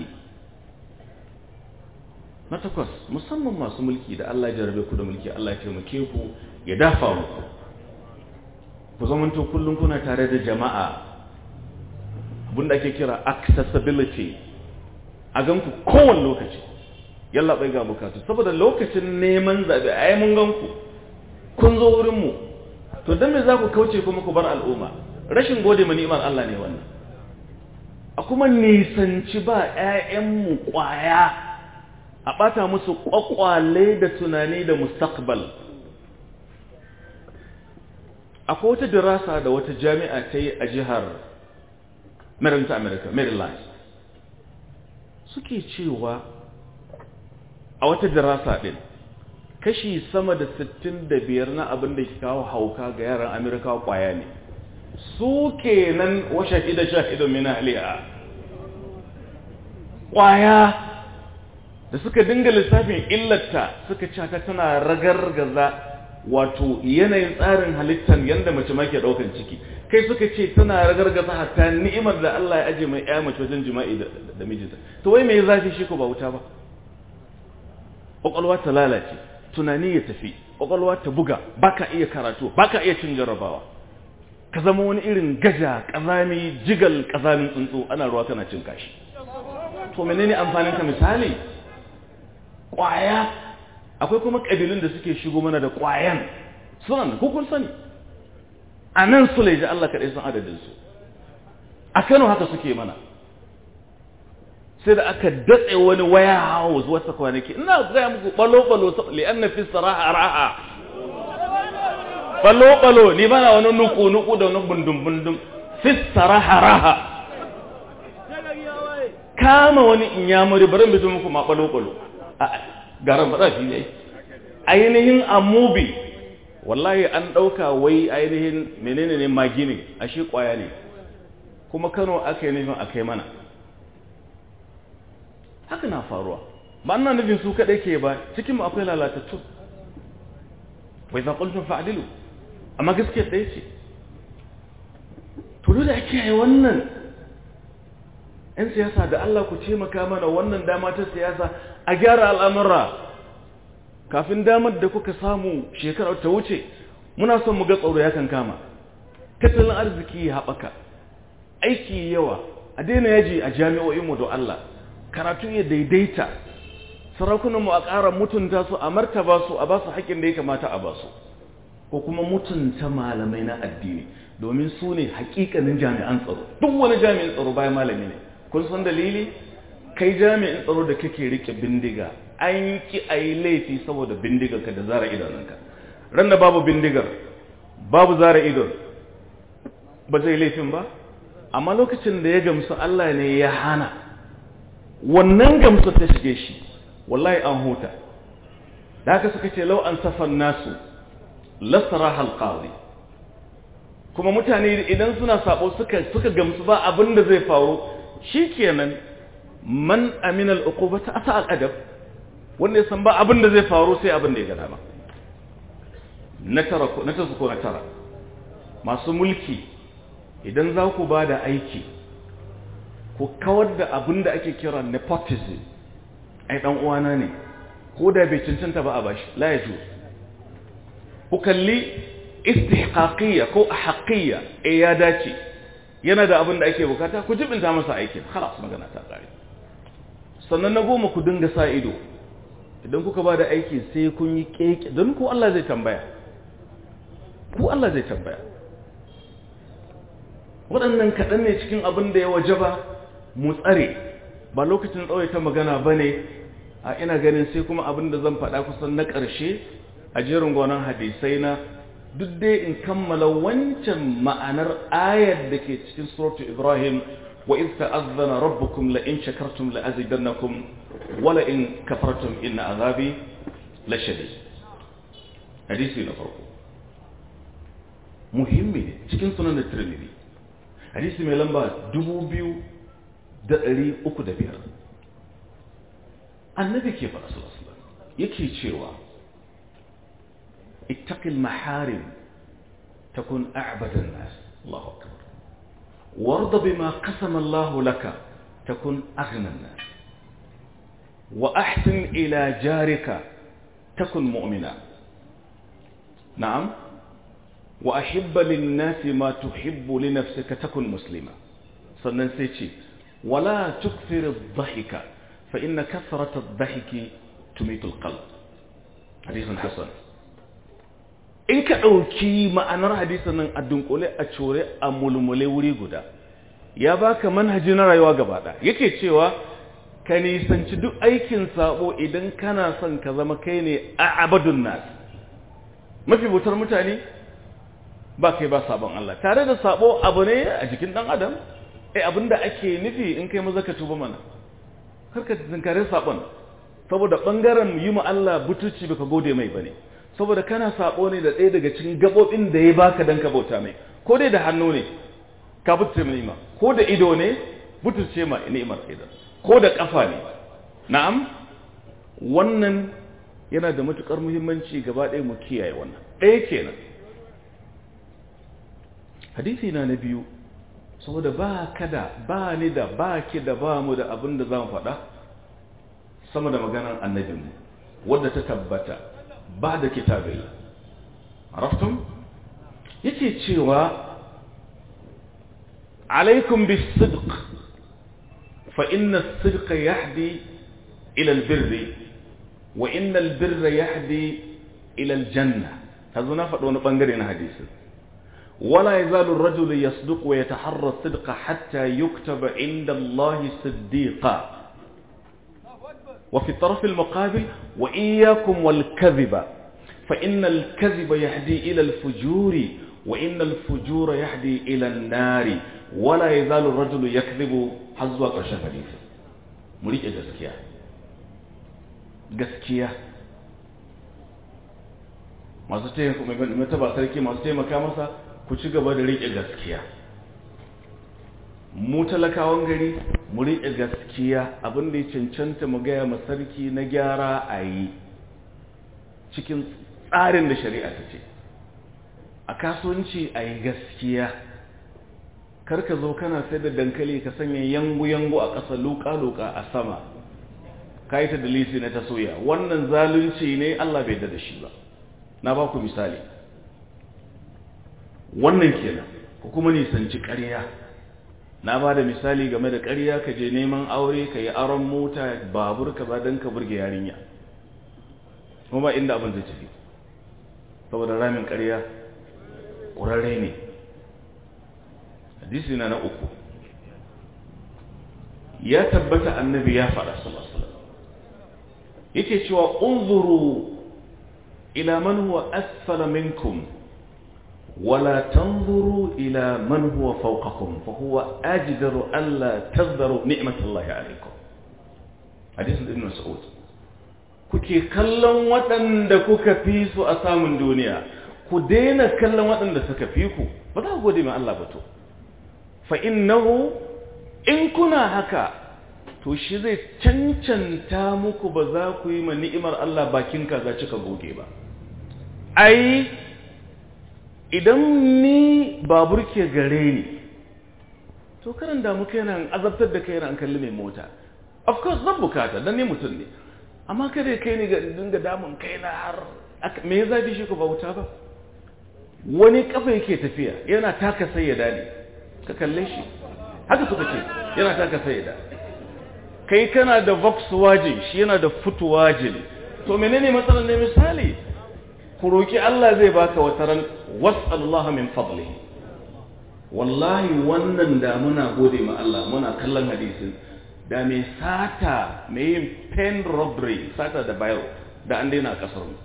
Na 8 musamman masu mulki da Allah ya jarabe ku da mulki, Allah ya taimake ku ya dafa muku. Ku zamanto kullum kuna tare da jama'a, abinda ake kira accessibility, a ganku kowane lokaci. Yalla bai ga bukatu saboda lokacin neman zabe ai mun ganku kun zo wurin mu, to dan me za ku kauce kuma ku bar al'umma? Rashin gode ma ni'imar Allah ne wannan. A kuma nisanci ba ƴaƴanmu ƙwaya, a ɓata musu ƙwaƙwale da tunani da mustaqbal. Akwai wata dirasa da wata jami'a ta yi a jihar Maryland, suke cewa a wata dirasa ɗin kashi sama da 65 na abin da ke kawo hauka ga yaran Amerika ƙwaya ne. Su kenan wa shahidun min ahliha, ƙwaya da suka dinga lissafin illarta suka ce ta tana ragargaza wato yanayin tsarin halittar yanda mace ma ke daukan ciki, kai suka ce tana ragargaza hatta ni'imar da Allah ya aje mai ƴa mace wajen jima'i da mijinta. To wai me zafi shi ko ba wuta ba? Ƙwaƙwalwa ta lalace, tunani ya tafi, ƙwaƙwalwa ta buga, baka iya karatu, baka iya cin jarabawa, ka zama wani irin gaja ƙazami, jigal ƙazamin tsuntsu, ana ruwa kana cin kashi. To menene amfanin ka? Misali ƙwaya, akwai kuma ƙabilun da suke shigo mana da ƙwayan sunan ko kun sani. A nan Suleja Allah kaɗai san adadinsu, a Kano haka suke mana. Sai da aka datse wani waya house wata kwanaki, ina gaya muku balo-balo li'anna fi saraha ra'a, balo-balo ni bana wani nuku-nuku da wani bundum-bundum, fi saraha raha. Kama wani inyamuri barin bisu muku ma balo-balo garan faɗa shi ne ainihin amubi, wallahi an ɗauka wai ainihin menene ne magini, ashe ƙwaya ne, kuma Kano aka yi nufin aka yi mana. Haka na faruwa, ba ana nufin su kaɗai ke ba, cikinmu akwai lalatattu. Wai za ƙultun fa'adilu, amma gaskiya ɗaya ce. To dole ake yi wannan. ‘Yan siyasa da Allah ku taimaka mana wannan dama ta siyasa a gyara al'amura. Kafin damar da kuka samu shekarar ta wuce, muna son mu ga tsaro ya kan kama. Tattalin arziki ya haɓaka, aiki yawa, a daina yaji a jami'o'inmu don Allah. Karatu ya daidaita, sarakunanmu a ƙara mutunta su, a martaba su, a ba su haƙƙin da ya kamata a ba su, ko kuma mutunta malamai na addini, domin su ne haƙiƙanin jami'an tsaro. Duk wani jami'in tsaro bayan malami ne. Kun san dalili? Kai jami'in tsaro da kake rike bindiga, an ki a yi laifi saboda bindigarka da zara idanunka. Ran da babu bindigar, babu zara idon, ba zai laifin ba? Amma lokacin da ya gamsu Allah ne ya hana, wannan gamsu ta shige shi, wallahi an huta. Da haka suka ce lau an safan nasu lasara halqazi. Kuma mutane idan suna sabo suka gamsu ba abin da zai faru, shikenan man amina al-uqubata ata al-adab, wanda ya san ba abin da zai faru sai abin da ya ga dama. Na tara masu mulki, idan za ku ba da aiki, ku kawar da abin da ake kira nepotism. Ai dan uwana ne, ko da bai cancanta ba a bashi, la yajuz. Ku kalli istihqaqiyya ko ahqiyya, ya dace, yana da abin da ake bukata, ku jibinta masa aikin, khalas magana ta kare. Sannan na 10 ku dinga sa ido, idan kuka ba da aiki sai kun yi keke, don ko Allah zai tambaya. ku Allah zai tambaya. Waɗannan kaɗan ne cikin abin da ya wajaba mu tsare, ba lokacin tsawaita magana ba ne, a ina ganin sai kuma abin da zan faɗa kusan na ƙarshe a jerin gwanon hadisai na, duk dai in kammala wancan ma'anar ayar da ke cikin suratu Ibrahim, wa iz ta'azzana rabbukum la in shakartum la azidannakum wa la in kafartum inna azabi la shadid. Hadisi na farko muhimmi ne cikin sunan Tirmidhi, hadisi mai lamba 2305. Annabi ke faɗa sallallahu alaihi wasallam yake cewa ittaqil maharim takun a'bada an-nas. Allahu akbar. warda bima qasama Allah laka takun aghna an-nas wa ahsin ila jarika takun mu'mina. Na'am. wa ahibba lin-nasi ma tuhibbu li nafsika takun muslima. sannan sai ce wala tukthir adh-dhahika fa inna kathrata adh-dhahiki tumitu al-qalb. hadisin hasan. in ka dauki ma'anar hadisin nan a dunkule a core a mulmule wuri guda, ya baka manhaji na rayuwa gaba ɗaya. yake cewa ka nisanci duk aikin sabo idan kana son ka zama kai ne a'badun nas, mafi bautar mutane. ba kai ba sabon Allah, tare da sabo abu ne a jikin dan adam, abinda ake nufi in kai maza ka tuba mana, karka zinkare sabon, saboda bangaren yi ma Allah butuci baka gode mai bane, saboda kana sabo ne da ɗaya daga cikin gabobin da ya baka dan ka bauta mai, ko dai da hannu ne ka butuce mai ni'ima, ko da ido ne butuce ma ni'imar idan, ko da kafa ne. Na'am, wannan yana da matukar muhimmanci gaba ɗaya mu kiyaye wannan. ɗaya kenan. hadisi na biyu, saboda ba ni da ba ki da ba mu da abin da za mu faɗa sama da maganar annabinmu wadda ta tabbata ba da kitabai. araftum? yake cewa alaikum bis-sidq fa inna as-sidqa yahdi ila al-birri wa inna al-birra yahdi ila al-janna. hazo na faɗo wani bangare na hadisin. ولا يزال الرجل يصدق ويتحرى الصدق حتى يكتب عند الله صديقا. وفي الطرف المقابل وإياكم والكذب فإن الكذب يهدي إلى الفجور وإن الفجور يهدي إلى النار ولا يزال الرجل يكذب حظوا قرشا حديث. مريك gaskiya masu taimaka sarki masu taimaka masa ku ci gaba da riƙe gaskiya. mu talakawan gari mu riƙe gaskiya, abin da ya cancanta mu gaya ma sarki na gyara a yi cikin tsarin da shari'a ta ce. a kasuwanci a yi gaskiya, kar ka zo kana sai da dankali ka sanya yangu-yangu a ƙasa luka-luka a sama ka yi ta dalisi na ta soya. wannan zalunci ne, Allah bai da shi ba. na ba ku misali wannan kenan. ku kuma nisanci ƙarya. na ba da misali game da ƙarya, ka je neman aure ka yi aron mota babur ka ba don ka burge yarinya, kuma inda abin zai tafi, saboda ramin ƙarya ƙurarre ne. hadisi na uku, ya tabbata annabi ya faɗa sallallahu alaihi wasallam yake cewa unzuru ila man huwa asfala minkum ولا تنظروا إلى من هو فوقكم فهو أجدر ألا تذروا نعمة الله عليكم. حديث ابن مسعود. kuke kallon waɗanda kuka fi su a samun duniya, ku daina kallon waɗanda suka fi ku, ba za ku gode ma Allah ba to. fa innahu in kuna haka to shi zai cancanta muku, ba za ku yi ma ni'imar Allah bakin kaza cika goge ba. ai idan ni babur ke gare ni to karan da muka yana azabtar da kai ran kalli mai mota, of course zan bukata dan ni mutum ne, amma kada kai ni ga dinga damun kai na har me ya zafi shi ku bauta ba. wani kafa yake tafiya yana taka sayyada ne, ka kalle shi haka suka ce yana taka sayyada. kai kana da Volkswagen shi yana da Volkswagen, to menene matsalar ne? misali ku roki Allah zai baka wataran was'alullaha min fadlihi. Wallahi wannan da muna gode ma Allah muna kallon hadisin da mai sata mai yin pen robbery sata da bayo da an daina kasar mu.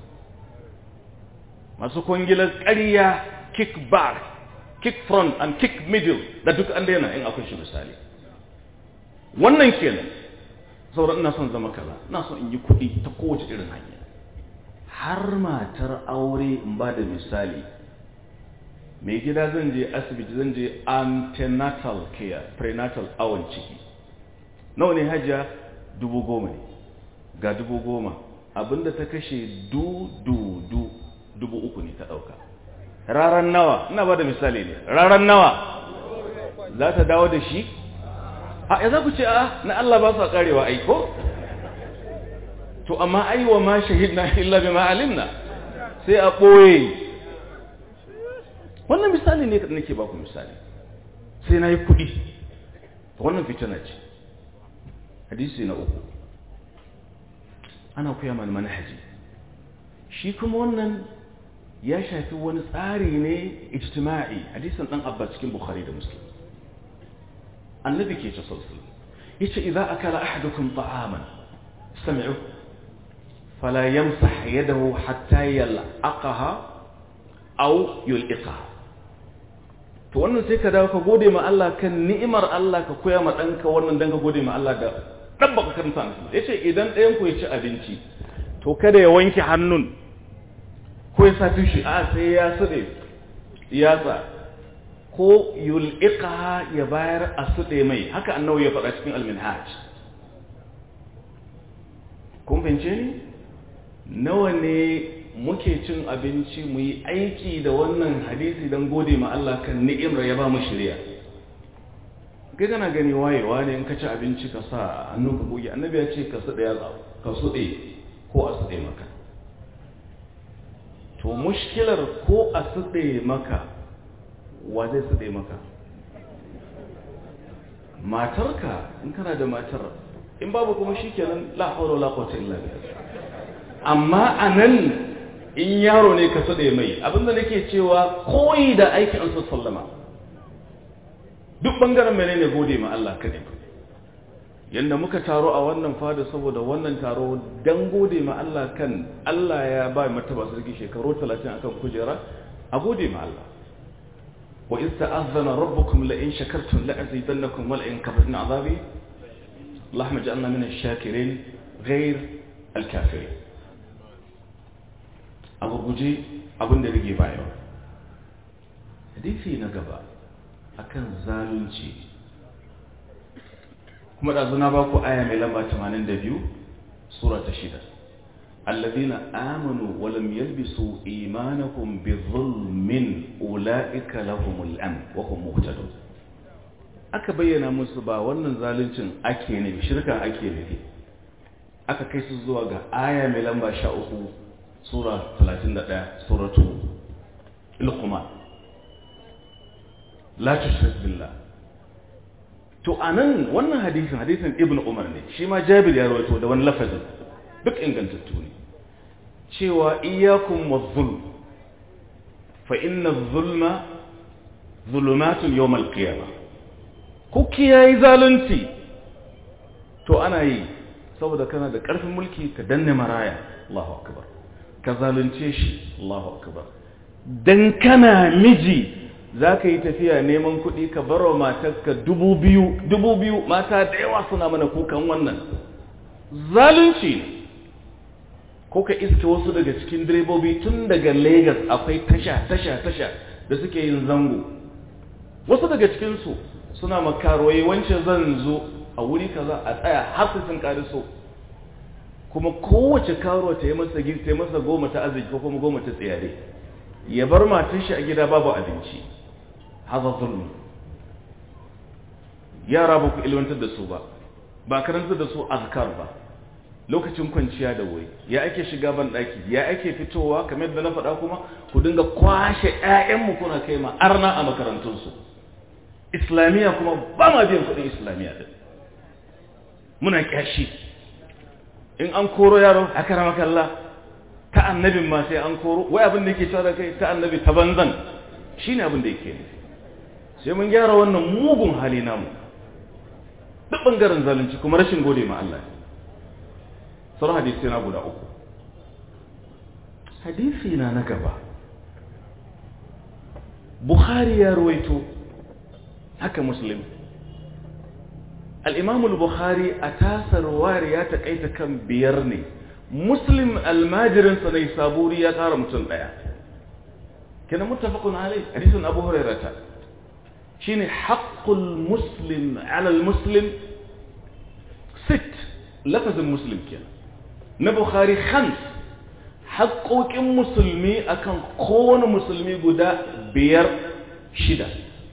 Masu kwangilar ƙarya kick back kick front and kick middle da duk an daina in akwai shi misali. Wannan kenan saboda ina son zama kaza ina son in yi kuɗi ta kowace irin hanya. Har matar aure in ba da misali, mai gida zan je asibiti zan je antenatal care prenatal awon ciki nawa ne hajiya 10,000 ne ga 10,000 abinda ta kashe 3,000 ne ta ɗauka. Raran nawa ina ba da misali ne raran nawa za ta dawo da shi a ya za ku ce a na Allah ba su karewa aiko to amma aiwa ma shahidna illa bima alimna sai a ɓoye. Wannan misali ne da nake ba ku misali sai na yi kuɗi wannan fitina ce. Hadisi na 3 ana koya mana manhaji shi kuma wannan ya shafi wani tsari ne ijtima'i. Hadisin dan Abbas cikin Bukhari da Muslim annabi ke ce sallallahu alaihi wasallam yace idza akala ahadukum ta'aman sami'u fala yamsah yadahu hatta yal'aqaha aw yul'iqaha. To wannan sai ka dawo ka gode ma Allah kan ni'imar Allah ka koya ma danka wannan dan ka gode ma Allah da dabbaka karanta musu. Yace idan ɗayan ku ya ci abinci to kada ya wanke hannun ko ya safi shi a sai ya sude yatsa ko yul'iqaha ya bayar a sude mai. Haka annabi ya faɗa cikin al-Minhaj. Kun fahimce ni? Nawa ne muke cin abinci mu yi aiki da wannan hadisi don gode ma Allah kan ni'imar ya ba mu shirya. Kai kana gani wayewa ne in ka ci abinci ka sa hannu ka goge. Annabi ya ce ka suɗe yatsa ka suɗe ko a suɗe maka. To mushkilar ko a suɗe maka wa zai suɗe maka? Matarka in kana da matar in babu kuma shikenan la hawla wala quwwata illa billah. Amma anan in yaro ne ka suɗe mai abinda nake cewa koyi da aikin Annabi sallama duk bangaren menene gode ma Allah kadai. Yanda muka taro a wannan fada saboda wannan taro dan gode ma Allah kan Allah ya ba martaba sarki shekaru 30 akan kujera a gode ma Allah. Wa iz ta'azzana rabbukum la in shakartum la azidannakum wa la in kafartum azabi Allahumma ij'alna min ash-shakirin ghayr al-kafirin. Abu guje abin da rige bayan hadisi na gaba akan zalunci kuma da zuna ba ku aya mai lamba 82 sura ta 6 alladhina amanu wa lam yalbisu imanahum bizulmin ulaika lahumul amn wa hum muhtadun. Aka bayyana musu ba wannan zaluncin ake ne shirka ake ne aka kai su zuwa ga aya mai lamba 13 sura 31 suratu Luqman la tushrik billah. To anan wannan hadisin Ibn Umar ne shi ma Jabir ya rawaito da wani lafazin duk ingantattu ne cewa iyyakum wadh-dhulm fa inna adh-dhulma dhulumatun yawm al-qiyamah. Ku kiyayi zalunci to ana yi saboda kana da karfin mulki ka danne maraya Allahu akbar ka zalunce shi Allahu akbar dan kana miji zaka yi tafiya neman kuɗi ka baro matarka 2,000 mata da yawa suna mana kukan wannan zalunci. Ko ka iske wasu daga cikin direbobi tun daga Lagos akwai tasha da suke yin zango, wasu daga cikin su suna makaroyi wance zan zo a wuri kaza a tsaya har sun kariso kuma kowace karo ta yi masa girki ta yi masa 10 ta arziki ko kuma 10 ta tsayare ya bar matan shi a gida babu abinci. Haza zulmi. Yara ba ku ilmantar da su ba karantar da su azkar ba lokacin kwanciya da wuri ya ake shiga ban daki ya ake fitowa kamar yadda na faɗa kuma ku dinga kwashe ƴaƴanmu kuna kai ma arna a makarantunsu islamiyya kuma ba ma biyan kuɗin islamiyya din muna kyashi in an koro yaro akaramaka Allah ta annabin ma sai an koro, wai abin da yake cewa da kai ta annabi ta banzan shine abin da yake nufi. Sai mun gyara wannan mugun hali namu duk bangaren zalunci kuma rashin gode ma Allah. Sauran hadisi na guda uku. Hadisi na gaba, Bukhari ya ruwaito, haka Muslim. Al-Imam al-Bukhari a tasar wari ya taƙaita kan 5 ne. Muslim almajirinsa ne saburi ya ƙara mutum 1. Kenan muttafaqun alai, hadisin Abu Hurairah shine haqqul muslim ala al-muslim 6 lafazin Muslim kenan. Na Bukhari 5 haƙoƙin musulmi akan kowane musulmi guda 5-6.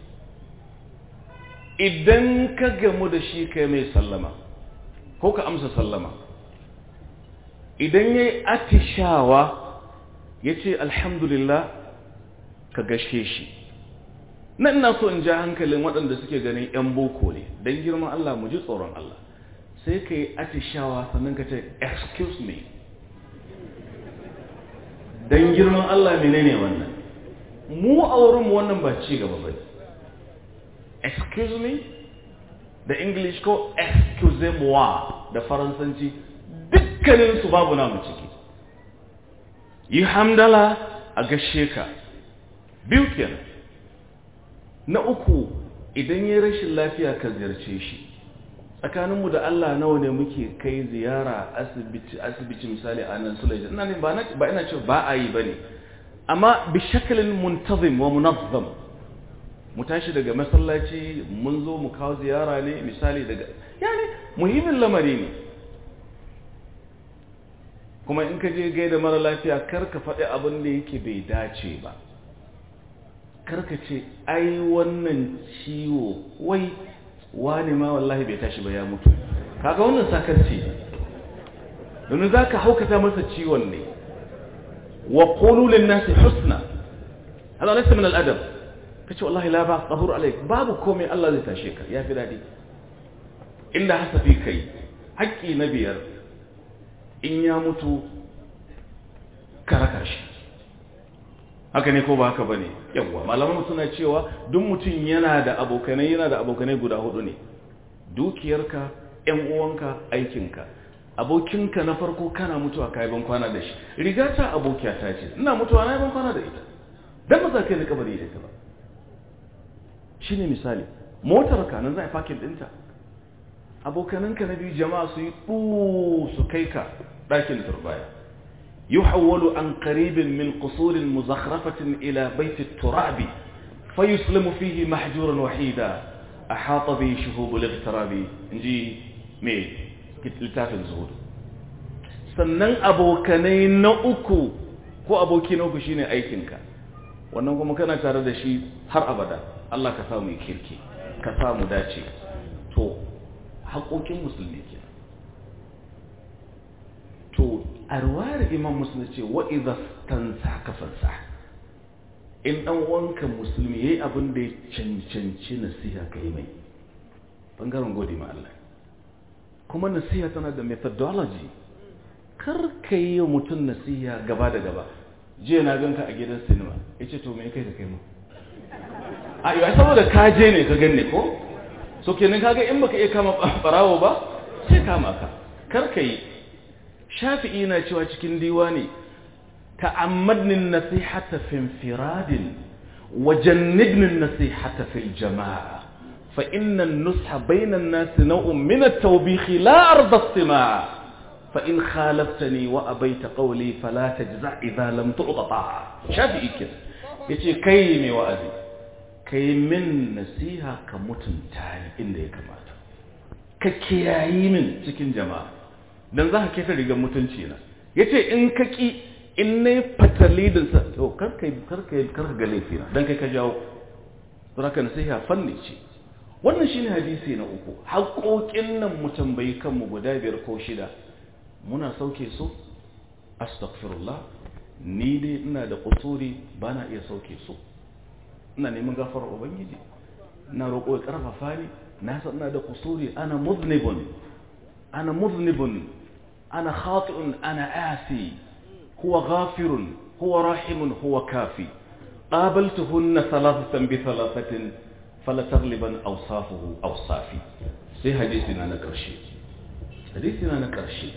Idan ka gamu da shi kai mai sallama ko ka amsa sallama, idan yayi atishawa yace alhamdulillah ka gashe shi. Nan ina so in ja hankalin waɗanda suke ganin ƴan boko ne, dan girman Allah mu ji tsoron Allah. Sai kai atishawa sannan ka ce excuse me. Dan girman Allah menene wannan? Mu a wurin mu wannan ba ci gaba bane. Excuse me da English ko excusez-moi da Faransanci dukkanin su babu namu ciki. Yi hamdala a gashe ka. 2 kenan. Na 3, idan yayin rashin lafiya ka ziyarce shi. Tsakaninmu da Allah nawa ne muke kai ziyara asibiti misali a nan Sulaiman. Ina ne ba ina cewa ba a yi bane. Amma bi shaklin muntazim wa munazzam. Mu tashi daga masallaci mun zo mu kawo ziyara ne misali daga yani muhimmin lamari ne. Kuma in ka je gaida mara lafiya kar ka faɗi abin da yake bai dace ba. Kar ka ce ai wannan ciwo wai wani ma wallahi bai tashi ba ya mutu. Kaga wannan sakarci. Domin zaka haukata masa ciwon ne. Wa qulu lin nasi husna. Hada laysa min al-adab. Kace wallahi la ba qahur alayk, babu komai Allah zai tashe ka, yafi dadi. Inda hasafi kai haƙƙi na 5 in ya mutu karaka shi. Haka ne ko ba haka bane? Yawwa malaman suna cewa duk mutum yana da abokanai guda 4 ne. Dukiyarka, ƴan uwanka, aikinka. Abokinka na farko kana mutuwa kai ban kwana da shi. Rigata abokiyata ce. Ina mutuwa na ban kwana da ita. Dan ba za ka yi kabari da ita ba. Shine misali, motarka nan za a fakin dinta. Abokananka na biyu jama'a su yi su kai ka ɗakin turbaya. يحول عن قريب من قصور مزخرفة إلى بيت التراب فيسلم فيه محجورا وحيدا أحاط به شهوب الاغتراب نجي مي لتاف الزهود. sannan abokanai na uku ko aboki na uku shine aikinka, wannan kuma kana tare da shi har abada. Allah ka samu kirki, ka samu dace. To haƙoƙin musulmi ke. To a ruwayar Imam Muslim ce wa idza tansaka fansa. In dan wanka musulmi yayi abin da ya cancanci nasiha kai mai. Bangaren gode ma Allah. Kuma nasiha tana da methodology. Kar kai mutum nasiha gaba da gaba. Je na ganka a gidan cinema. Yace to me kai ka kai mu? A yau saboda ka je ne ka ganne ko? So kenan kaga in baka iya kama barawo ba sai kama ka. Kar kai. Shafi'i na cewa cikin diwani ta'ammadni an-nasihata fi infiradin wa jannibni an-nasihata fi al-jama'a fa inna an-nusha bayna an-nas naw'un min at-tawbikh la arda as-sima'a fa in khalaftani wa abayta qawli fala tajza' idha lam tu'ta. Shafi'i yace kai mai wa'azi kai min nasiha ka mutunta ni inda ya kamata, ka kiyayi min cikin jama'a dan za ka keta rigar mutunci na. Yace in ka ki in ne fatali da sa to karka ga laifi na dan kai ka jawo. Saboda nasiha fanni ce. Wannan shine hadisi na 3. Haƙoƙin nan mu tambayi kanmu guda 5 ko 6 muna sauke su. Astaghfirullah, ni dai ina da kusuri bana iya sauke su. Ina neman gafarar ubangiji, ina roƙo ya karfafa ni. Na san ina da kusuri, ana muznibun ana خاطئ أنا آسي هو غافر هو راحم هو كافي قابلتهن ثلاثة بثلاثة فلا تغلبا أوصافه أوصافي سي حديثنا نكرشي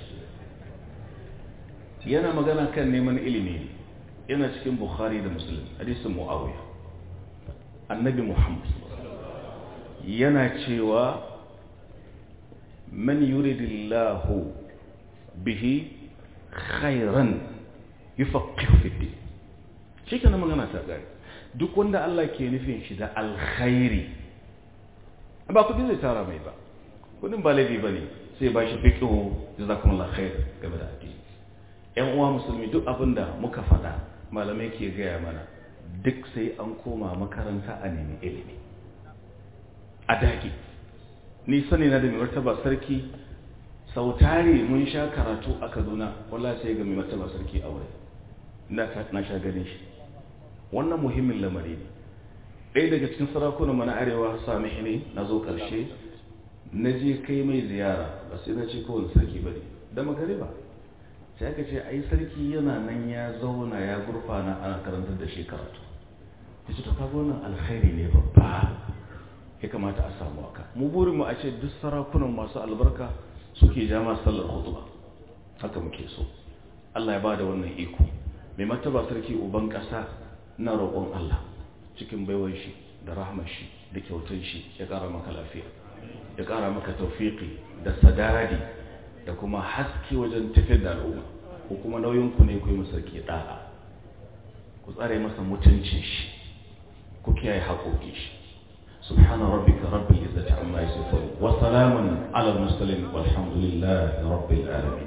yana magana kan neman ilimi yana cikin Bukhari da Muslim hadisin Muawiya annabi Muhammad yana cewa man yuridillahu bihi khairan yufaqihu fi din shi kana magana ta gari duk wanda Allah ke nufin shi da alkhairi ba kudin zai tara mai ba kudin ba laifi bane sai ba shi fiqhu jazakumullahu khair game da addini ƴan uwa musulmi duk abinda muka faɗa malamai ke gaya mana duk sai an koma makaranta a nemi ilimi a daki ni sani na da mai martaba sarki sautari mun sha karatu a Kaduna wallahi sai ga mai martaba sarki aure na sha ganin shi wannan muhimmin lamari ne ɗaya daga cikin sarakunan mana arewa sami ne na zo ƙarshe na je kai mai ziyara ba sai na ce kowane sarki ba ne da magariba sai aka ce ai sarki yana nan ya zauna ya gurfana ana karantar da shi karatu ya ce to kaga wannan alkhairi ne babba ya kamata a samu haka mu burin mu a ce duk sarakunan masu albarka suke jama sallar khutba haka muke so Allah ya bada wannan iko mai martaba sarki uban kasa na roƙon Allah cikin baiwar shi da rahmar shi da kyautar shi ya ƙara maka lafiya ya ƙara maka tawfiki da sadadi da kuma haske wajen tafiyar da al'umma ko kuma nauyin ku ne ku yi masa sarki da'a ku tsare masa mutuncin shi ku kiyaye haƙoƙi shi سبحان ربك رب العزة عما يصفون وسلام على المرسلين والحمد لله رب العالمين.